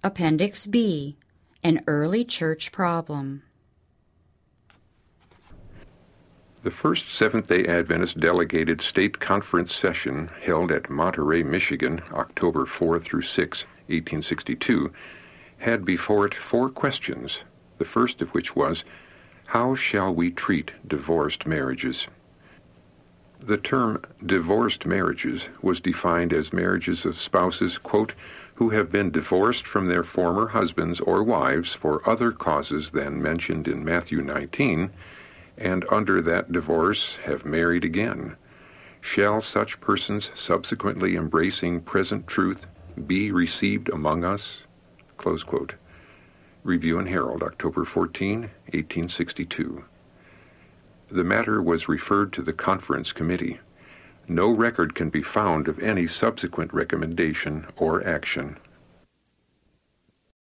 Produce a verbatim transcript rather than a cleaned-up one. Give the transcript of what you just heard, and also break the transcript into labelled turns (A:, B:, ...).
A: Appendix B, an early church problem.
B: The first Seventh-day Adventist Delegated State Conference session held at Monterey, Michigan, October fourth through sixth, eighteen sixty-two, had before it four questions, the first of which was, how shall we treat divorced marriages? The term divorced marriages was defined as marriages of spouses, quote, who have been divorced from their former husbands or wives for other causes than mentioned in Matthew nineteen, and under that divorce have married again. Shall such persons subsequently embracing present truth be received among us? Close quote. Review and Herald, October fourteenth, eighteen sixty-two. The matter was referred to the conference committee. No record can be found of any subsequent recommendation or action.